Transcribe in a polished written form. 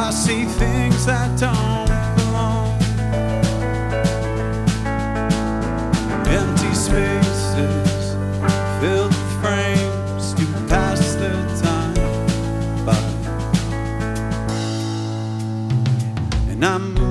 I see things that don't belong. Empty spaces filled with frames to pass the time by. And I'm